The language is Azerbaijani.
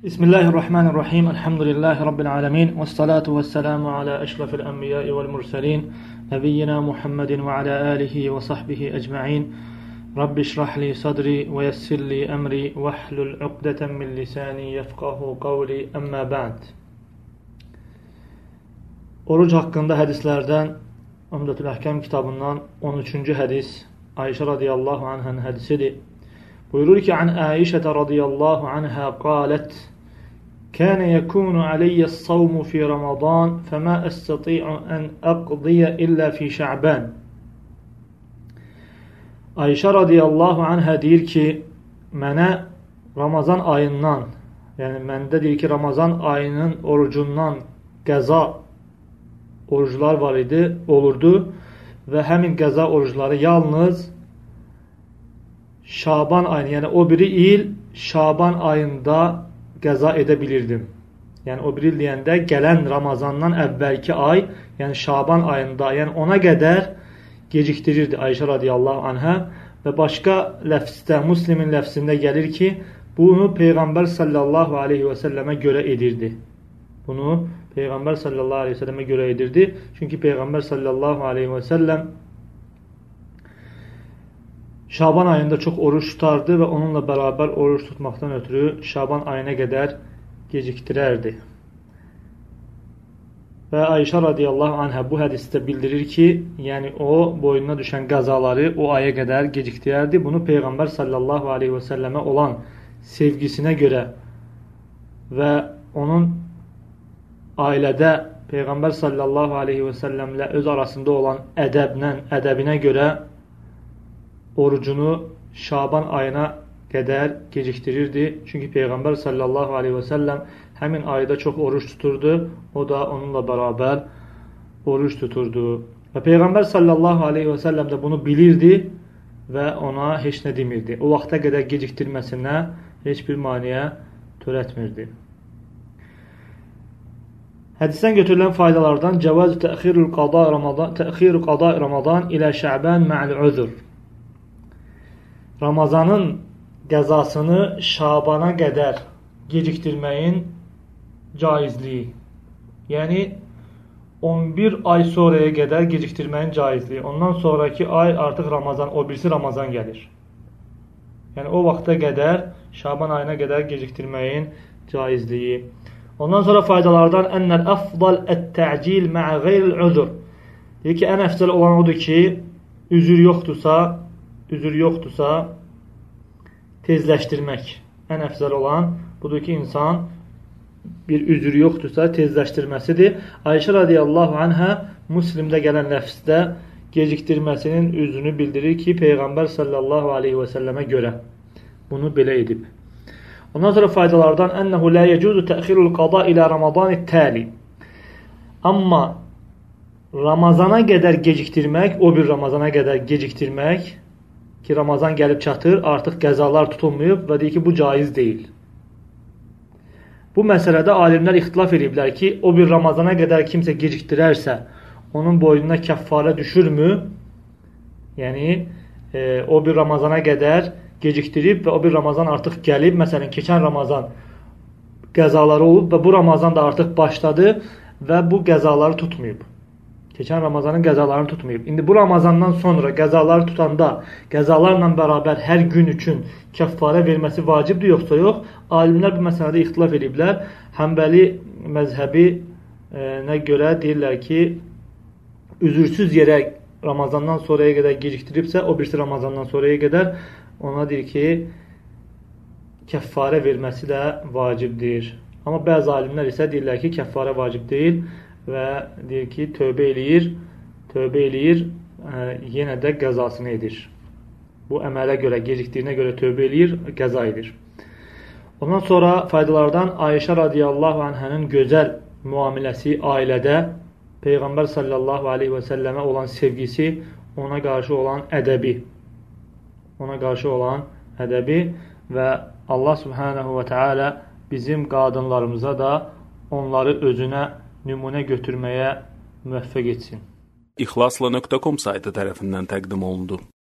Bismillahirrahmanirrahim. Elhamdülillahi Rabbil alemin. Vessalatu vesselamu ala eşrefil enbiyai vel murselin. Nebiyyina Muhammedin ve ala alihi ve sahbihi ecma'in. Rabbi şrahli sadri ve yessirli emri ve hlul uqdeten min lisani yefqahu qavli emma ba'd. Oruc hakkında hədislərdən Umdetül Əhkam kitabından 13-cü hədis Ayşə radiyallahu anh'ın hədisidir. Buyurur ki, an Ayşə radiyallahu anh'a qalet: كان يكون علي الصوم في رمضان فما أستطيع أن أقضي إلا في شعبان. Ayşə radiyallahu anhə deyir ki, mənə Ramazan ayından, yəni məndə deyir ki, Ramazan ayının orucundan qəza oruclar var idi, olurdu və həmin qəza orucları yalnız Şaban ayını, yəni o biri il Şaban ayında qəza edə bilirdim. Yəni o bir il deyəndə gələn Ramazandan əvvəlki ay, yəni Şaban ayında, yəni ona qədər gecikdirirdi Ayşə radiyallahu anhə və başqa ləfsdə, Müslimin ləfsində gəlir ki, bunu Peyğəmbər sallallahu aleyhi və səlləmə görə edirdi. Bunu Peyğəmbər sallallahu aleyhi və səlləmə görə edirdi. Çünki Peyğəmbər sallallahu aleyhi və səlləm Şaban ayında çox oruç tutardı və onunla bərabər oruç tutmaqdan ötürü Şaban ayına qədər gecikdirərdi. Və Ayşə radiyallahu anhə bu hədisdə bildirir ki, yəni o boynuna düşən qəzaları o aya qədər gecikdirərdi. Bunu Peyğəmbər sallallahu aleyhi və səlləmə olan sevgisinə görə və onun ailədə Peyğəmbər sallallahu aleyhi və səlləmlə öz arasında olan ədəbinə görə orucunu Şaban ayına qədər gecikdirirdi. Çünki Peyğəmbər sallallahu aleyhi və səlləm həmin ayda çox oruç tuturdu. O da onunla bərabər oruç tuturdu. Və Peyğəmbər sallallahu aleyhi və səlləm də bunu bilirdi və ona heç nə demirdi. O vaxta qədər gecikdirməsinə heç bir maniyə törətmirdi. Hədisdən götürülən faydalardan cəvaz təxiru qada Ramazan ilə Şəban ma'al uzr. Ramazanın qəzasını Şabana qədər gecikdirməyin caizliyi. Yəni 11 ay sonraya qədər gecikdirməyin caizliyi. Ondan sonraki ay artıq Ramazan, o birisi Ramazan gəlir. Yəni o vaxta qədər, Şaban ayına qədər gecikdirməyin caizliyi. Ondan sonra faydalardan ennəl əfdal ət-tə'cil mə'ə qeyril uzr. Deyir ki, ən əfzəl olan odur ki, üzür yoxdursa tezləşdirmək. Ən əfzəl olan budur ki, insan bir üzür yoxdursa tezləşdirməsidir. Ayşə radiyallahu anhə Müslimdə gələn ləfsdə gecikdirməsinin üzrünü bildirir ki, Peyğəmbər sallallahu aleyhi və səlləmə görə bunu belə edib. Ondan sonra faydalardan ennəhu la yecuzu təxirul qada ilə Ramazan təli. Amma Ramazana qədər gecikdirmək, o bir Ramazana qədər gecikdirmək ki, Ramazan gəlib çatır, artıq qəzalar tutulmayıb və deyir ki, bu caiz deyil. Bu məsələdə alimlər ixtilaf ediblər ki, o bir Ramazana qədər kimsə gecikdirərsə, onun boynuna kəffarə düşürmü? Yəni, o bir Ramazana qədər gecikdirib və o bir Ramazan artıq gəlib, məsələn, keçən Ramazan qəzaları olub və bu Ramazan da artıq başladı və bu qəzaları tutmayıb. Keçən Ramazanın qəzalarını tutmayıb. İndi bu Ramazandan sonra qəzaları tutanda qəzalarla bərabər hər gün üçün kəffarə verməsi vacibdir, yoxsa yox? Alimlər bu məsələdə ixtilaf ediblər. Həmbəli məzhəbinə görə deyirlər ki, üzürsüz yerə Ramazandan sonraya qədər gecikdiribsə, o birisi Ramazandan sonraya qədər ona deyir ki, kəffarə verməsi də vacibdir. Amma bəzi alimlər isə deyirlər ki, kəffarə vacib deyil və deyir ki, tövbə eləyir, yenə də qəzasını edir. Bu əmələ görə, gecikdiyinə görə tövbə eləyir, qəza edir. Ondan sonra faydalardan Ayşə radiyallahu anhənin gözəl müamiləsi ailədə, Peyğəmbər sallallahu aleyhi və səlləmə olan sevgisi, ona qarşı olan ədəbi və Allah subhanahu və teala bizim qadınlarımıza da onları özünə nümunə götürməyə müvəffəq etsin. İxlasla.com saytı tərəfindən təqdim olundu.